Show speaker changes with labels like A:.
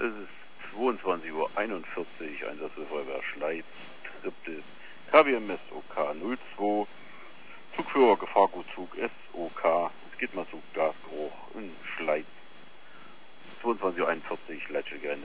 A: Es ist 22:41 Uhr, Einsatz für Feuerwehr Schleiz, 7. KWMS OK 02, Zugführer Gefahrgutzug SOK, es geht mal zu Gasgeruch in Schleiz, 22:41 Uhr, Leitstelle